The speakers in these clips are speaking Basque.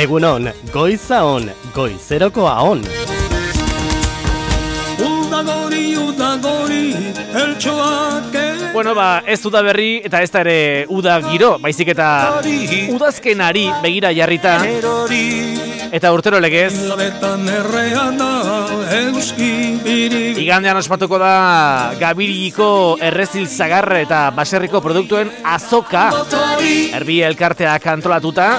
Egunon, goiza on, goizerokoa on. Bueno, ez uda berri eta ez da ere uda giro, baizik eta udazkenari begira jarrita. Eta urtero legez igandean ospatuko da Gabiriko errezil zagar eta baserriko produktuen azoka. Erbi elkarteak antolatuta.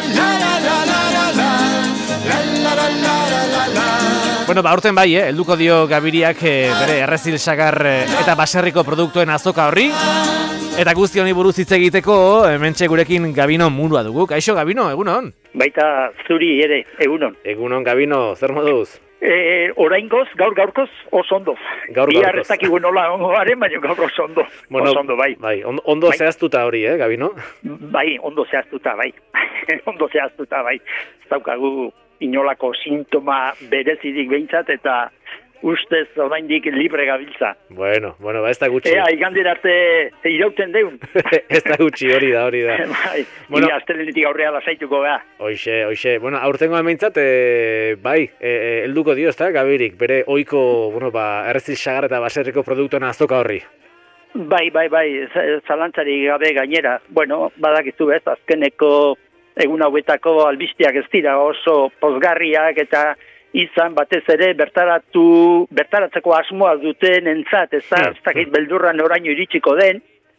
Bueno, aurten bai, helduko dio Gabiriak bere errezil zagar eta baserriko produktuen azoka horri. Eta guzti honi buruz hitz egiteko, hementxe gurekin Gabino Murua dugu. Kaixo, Gabino, egunon? Baita zuri ere, egunon. Egunon, Gabino, zer moduz? Oraingoz, gaurkoz, oso ondo. Bihar ez dakigu nola ongoaren, baina gaur oso ondo. Bueno, oso ondo, bai. Ondo zehaztuta hori, Gabino? Bai, ondo zehaztuta, bai. Ondo zehaztuta, bai. Ez daukagu inolako sintoma berezidik behintzat, eta ustez oraindik libre gabiltza. Bueno, ez da gutxi. Igandera arte irauten deun. Ez da gutxi, hori da. Bai, bueno, astelenetik aurrea lasaituko da. Hoxe. Bueno, aurtengo hementzat, bai, helduko dio, ezta, Gabirik, bere ohiko, errezil sagar eta baserriko produktuen azoka horri. Bai, zalantzari gabe gainera. Bueno, badakizu ez, azkeneko egun hauetako albisteak ez dira oso pozgarriak eta izan batez ere bertaratzeko asmoa duten entzat, ez dakit beldurran oraino iritsiko den.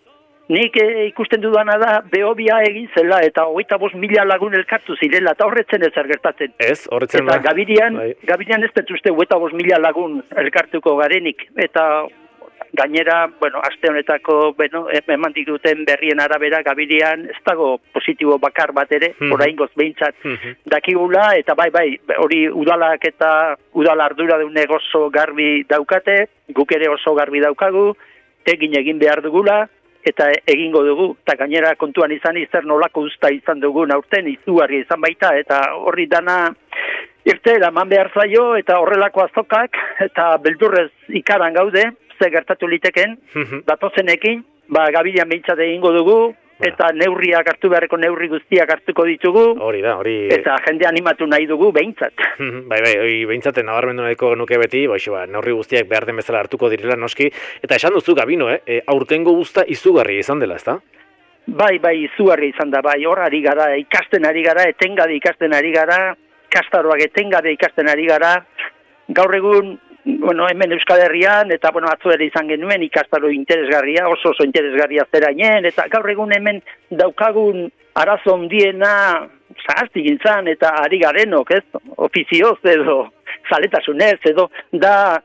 Nik ikusten dudana da, Behobia egin zela eta 25.000 lagun elkartu zirela, eta horretzen ezer gertatzen. Ez, horretzen da. Eta Gabirian ez betuzte 25.000 lagun elkartuko garenik, eta gainera, aste honetako, eman duten berrien arabera, Gabirian ez dago positibo bakar bat ere, oraingoz behintzat dakigula, eta bai, hori udalak eta udala ardura dune oso garbi daukate, guk ere oso garbi daukagu, egin behar dugula, eta egingo dugu, eta gainera kontuan izan zer nolako usta izan dugu aurten, izugarri izan baita, eta horri dana irtera eman behar zaio, eta horrelako azokak, eta beldurrez ikaran gaude, ze gertatu liteken, datozenekin, Gabirian behintzat egingo dugu, eta neurriak hartu beharreko neurri guztiak hartuko ditugu, hori da. Eta jende animatu nahi dugu behintzat. Bai, behintzat nabarmendu nahiko genuke beti, neurri guztiak behar den bezala hartuko direla noski, eta esan duzu, Gabino, aurtengo guzta izugarri izan dela, ezta? Bai, izugarri izan da, hor ari gara, ikasten ari gara, etengabe ikasten ari gara, kastaroak etengabe ikasten ari gara, gaur egun, hemen Euskal Herrian, eta atzo ere izan genuen ikastaro interesgarria, oso interesgarria zerainen, eta gaur egun hemen daukagun arazo handiena zahaztik gintzan, eta ari garenok, ofizioz edo zaletasunez, edo da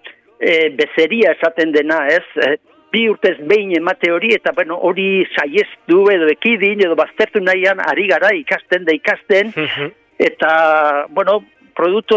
bezeria esaten dena, bi urtez behin emate hori, eta hori saiestu edo ekidin, edo baztertu nahian ari gara ikasten, eta, produktu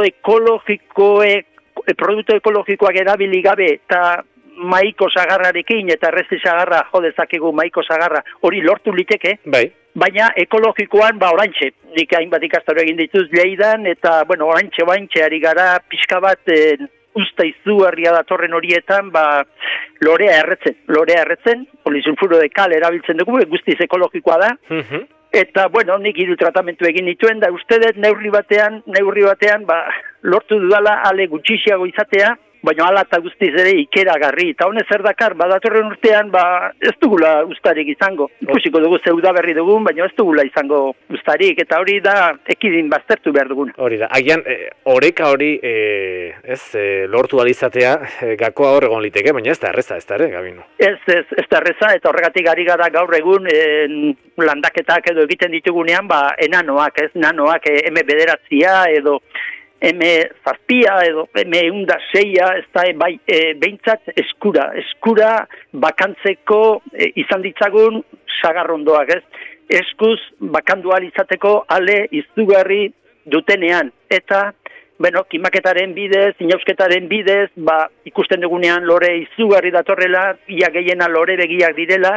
ekologikoak erabili gabe eta maiko sagarrarekin eta errezil sagarra jo dezakegu maiko sagarra hori lortu liteke, baina ekologikoan oraintxe, nik hainbat ikastaro egin dituz Lleidan eta oraintxe ari gara pixka bat usta izugarria datorren horietan lorea erretzen, polisulfuro de kal erabiltzen dugu, guztiz ekologikoa da. Eta, nik hiru tratamentu egin dituen, da uste dut neurri batean, lortu dudala ale gutxixiago izatea, baina ala eta guztiz ere ikeragarri. Eta honez zer dakar, datorren urtean, ez dugula ustarik izango. Ikusiko dugu zeuda berri dugun, baina ez dugula izango ustarik. Eta hori da, ekidin baztertu behar dugun. Hori da, agian, oreka hori, lortu alizatea, gakoa hor egon liteke, baina ez da erreza, ez da ere, Gabino? Ez da erreza, eta horregatik ari gara gaur egun, landaketak edo egiten ditugunean, enanoak, nanoak, M9 edo M7 edo M106 ez da behintzat eskura bakantzeko izan ditzagun sagarrondoak, eskuz bakandual izateko ale izugarri dutenean, eta kimaketaren bidez, inausketaren bidez, ikusten dugunean lore izugarri datorrela, ia gehiena lore begiak direla,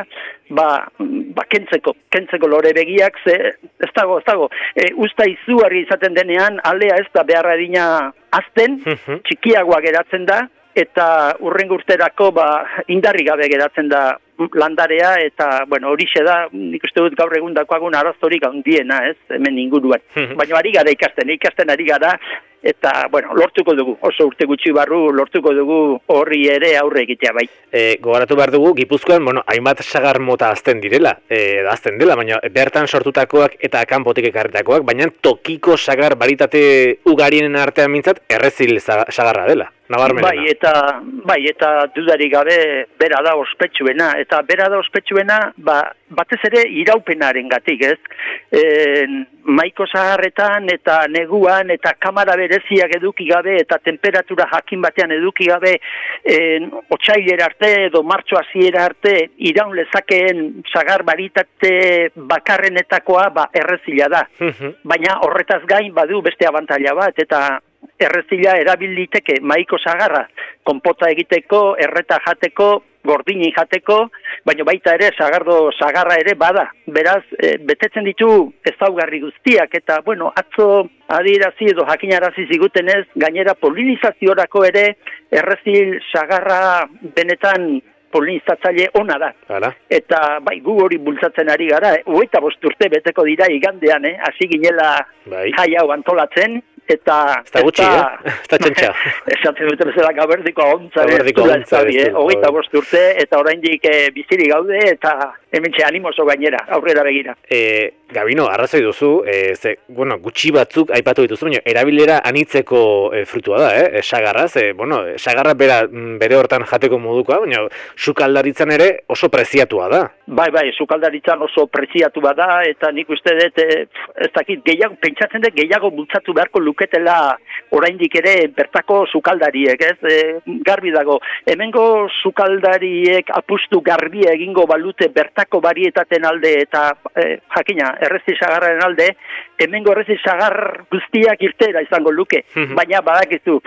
kentzeko lore begiak, ez dago, usta izugarri izaten denean, alea ez da beharra dina azten, txikiagoa geratzen da, eta urrengo urterako indarri gabe geratzen da landarea, eta, bueno, horixe da, nik uste dut gaur egun dakoagun arazorik handiena, ez, hemen inguruan. Baina ari gara ikasten ari gara, eta, bueno, lortuko dugu, oso urte gutxi barru, lortuko dugu horri ere aurre egitea bai. Gogoratu behar dugu, Gipuzkoan, bueno, hainbat sagar mota azten direla, azten dela, baina bertan sortutakoak eta kanpotik ekarritakoak, baina tokiko sagar baritate ugarienen artean mintzat, errezil sagarra dela. Nabarmenena. Bai, eta dudarik gabe bera da ospetsuena, eta bera da ospetsuena batez ere iraupenaren gatik, ez? Maiko sagarretan eta neguan eta kamara bereziak eduki gabe eta temperatura jakin batean eduki gabe otsailera arte edo martxo hasiera arte iraun lezakeen sagar baritate bakarrenetakoa errezila da. Baina horretaz gain badu beste abantaila bat, eta errezila erabiliteke maiko sagarra konpota egiteko, erreta jateko, gordini jateko, baina baita ere sagarra ere bada. Beraz, betetzen ditu ezaugarri guztiak, eta, bueno, atzo adierazi edo jakinarazi zigutenez, gainera polinizaziorako ere errezil sagarra benetan polinizatzaile ona da. Hala. Eta bai, gu hori bultzatzen ari gara, 25 urte beteko dira igandean, hasi ginela jai hau antolatzen, eta... Ez da gutxi, ez da txentxa. Esatzen dute bezala gaberdiko ahontza. 25 urte, eta oraindik bizirik gaude, eta hementxe animoso gainera, aurrera begira. Gabino, arrazoi duzu, gutxi batzuk aipatu dituzu, baina erabilera anitzeko frutua da, sagarraz, sagarra bere hortan jateko modukoa, baina sukaldaritzan ere oso preziatua da. Bai, sukaldaritzan oso preziatua da, eta nik uste dut, ez dakit, pentsatzen dut gehiago bultzatu beharko luketela oraindik ere bertako sukaldariek, ez? Garbi dago, hemengo sukaldariek apustu garbia egingo balute bertako barietaten alde eta jakina, errezil sagarraren alde, hemengo errezil sagar guztiak irtera izango luke, baina badakizu,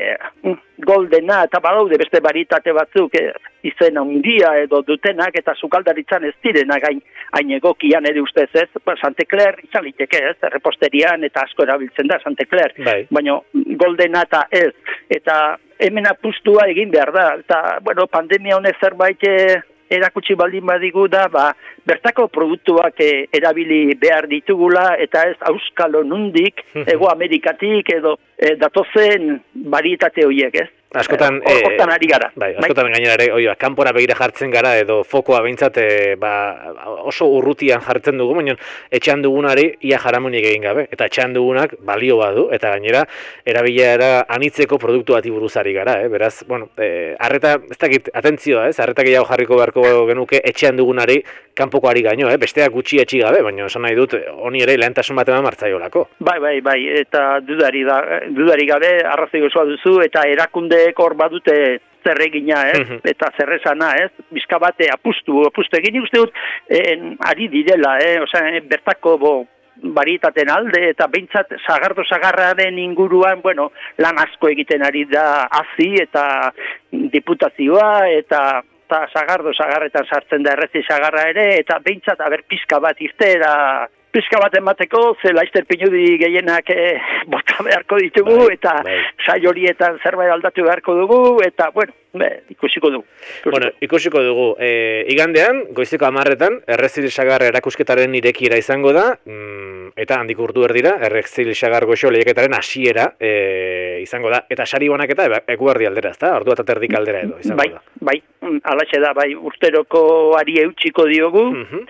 goldena eta badaude beste barietate batzuk izen handia edo dutenak eta sukaldaritzan ez direnak hain egokian ere ustez ez, Sante Claire izan liteke ez, reposterian eta asko erabiltzen da Sante Claire, baina goldena eta ez, eta hemen apustua egin behar da, eta bueno, pandemia honek zerbait erakutsi baldin badigu da, bertako produktuak erabili behar ditugula, eta ez auskalo nundik, Ego Amerikatik edo datozen barietate horiek, ez? Askotan, hortan ari gara. Askotan gainera ere, kanpora begira jartzen gara, edo fokoa behintzat oso urrutian jartzen dugu, baina etxean dugunari ia jaramonik egin gabe, eta etxean dugunak balio badu, eta gainera erabilera anitzeko produktu bati buruzari gara, beraz, arreta, ez dakit, atentzioa, arreta gehiago jarriko beharko genuke etxean dugunari kanpokoari gaino, besteak gutxi etxi gabe, baina esan nahi dut, honi ere lehentasun bat eman martzaiolako. Bai, eta dudari gabe arrazoi osoa duzu, eta erakunde hor badute zerregina, eta zerrezana, bizka bate apustu egin uste dut, ari direla, bertako barietaten alde, eta behintzat sagarraren inguruan, lan asko egiten ari da hazi, eta diputazioa, eta sagarretan sartzen da errezil sagarra ere, eta behintzat pizka bat irtera, pizka bat emateko, ze Laster Pinudi gehienak bota beharko ditugu, eta sai horietan zerbait aldatu beharko dugu, eta, ikusiko dugu. Ikusiko dugu. Igandean, goizeko 10:00, errezil sagar erakusketaren irekiera izango da, eta handik urdu erdira, errezil sagar goxo lehiaketaren hasiera izango da, eta sari banaketa eguerdi aldera, ezta? Ordu eta terdik aldera edo izango da. Bai, alaxe da, urteroko ari eutxiko diogu,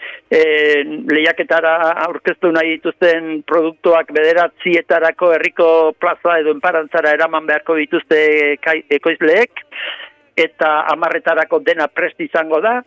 lehiaketara aurkeztu nahi dituzten produktuak bederatzietarako herriko plaza edo enparantzara eraman beharko dituzte ekoizleek, eta 10:00 dena prest izango da,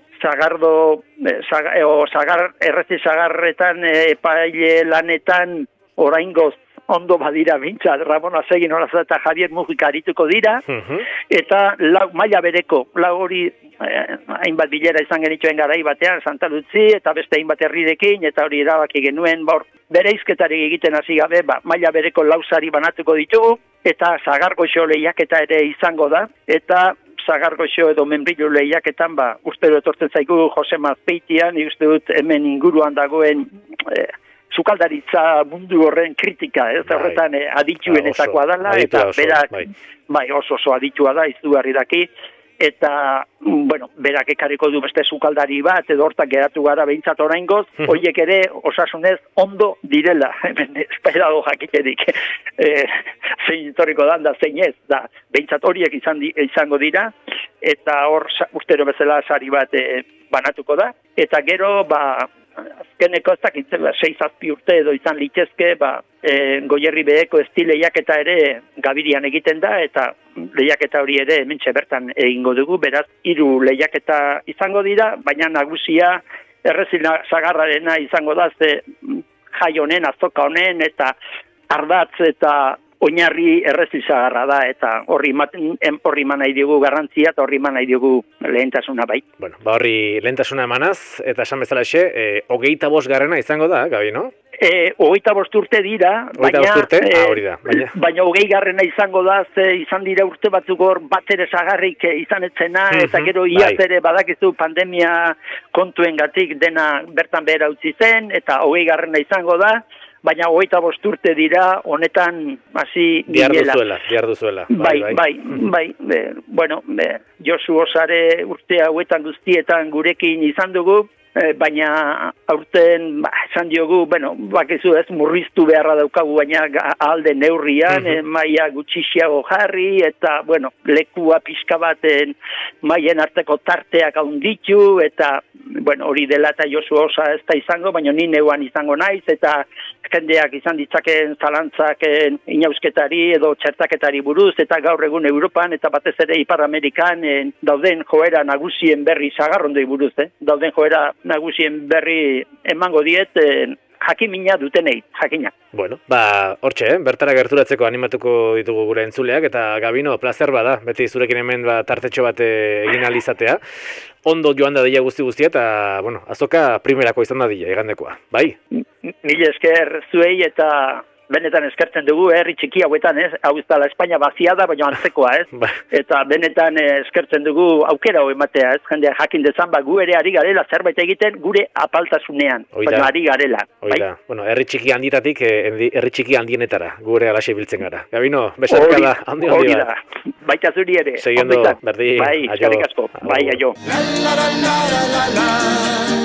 errezil sagarretan epaile lanetan oraingoz ondo badira bintzat, Ramon Azegin Olaza eta Javier Mujika arituko dira, eta maila bereko, hori hainbat bilera izan genituen garai batean, Santa Lutzi, eta beste hainbat herrirekin, eta hori erabaki genuen, bereizketarik egiten hasi gabe, maila bereko sari banatuko ditugu, eta sagargoxo lehiaketa ere izango da, eta sagargoxo edo membrillo lehiaketan, uste dut etortzen zaigu Jose Mazpeitian, uste dut hemen inguruan dagoen sukaldaritza mundu horren kritika, ez? Horretan adituenetakoa dela, eta berak, bai, oso aditua da, izugarri daki, eta, bueno, berak ekarriko du beste sukaldari bat, edo hortak geratu gara behintzat oraingoz, horiek ere osasunez ondo direla, hemen esperago jakiterik, zein etorriko da zein ez, da, behintzat horiek izango dira, eta hor ustero bezala sari bat banatuko da, eta gero, azkeneko ez dakitzen, 6-7 urte edo izan litezke, Goierri beheko esti lehiaketa ere Gabirian egiten da, eta lehiaketa hori ere hementxe bertan egingo dugu, beraz, 3 lehiaketa izango dira, baina nagusia Errezil Sagarrarena izango da, ze jai honen, azoka honen, eta ardatz eta oinarri Errezil Sagarra da, eta horri eman nahi diogu garrantzia, eta horri eman nahi diogu lehentasuna bai. Bueno, horri lehentasuna emanaz, eta esan bezala 25 garrena izango da, Gabi, no? 25 urte dira, baina 20 garrena izango da, ze izan dira urte batzuk hor bat ere sagarrik izan etzena, eta gero iaz ere badakizu pandemia kontuengatik dena bertan behera utzi zen, eta 20 garrena izango da, baina 25 urte dira, honetan hasi ginela. Bihar duzuela. Bai. Bueno, Josu Osare urte hauetan guztietan gurekin izan dugu, baina aurten esan diogu, bakizu ez murriztu beharra daukagu, baina alde neurrian, maila gutxixiago jarri, eta, lekua pixka baten maien arteko tarteak handitu, eta, hori dela eta Josu Osa ez da izango, baina ni neuan izango naiz, eta jendeak izan ditzaken zalantzak inausketari edo txertaketari buruz, eta gaur egun Europan, eta batez ere Ipar Amerikan dauden joera nagusien berri sagarrondoi buruz, dauden joera nagusien berri emango diet, jakimina dutenei, jakina. Bueno, hortxe, bertara gerturatzeko animatuko ditugu gure entzuleak, eta Gabino, plazer bada, beti zurekin hemen tartetxo bat egin alizatea. Ondo joan da dira guzti-guztia, eta, azoka primerako izan da dira, egandekoa, bai? Mila esker zuei eta benetan eskertzen dugu, herri txiki hauetan, hau ez dala Espainia bazia da, baina antzekoa, eta benetan eskertzen dugu aukera hau ematea, jendea jakin dezan, gu ere ari garela zerbait egiten gure apaltasunean, baina ari garela. Oida, herri txiki handitatik, herri txiki handienetara, gure alaxe biltzen gara. Gabino, besarkada handi bat. Baita zuri ere. Seguindo, berdi, bai, eskerrik asko, bai, aio.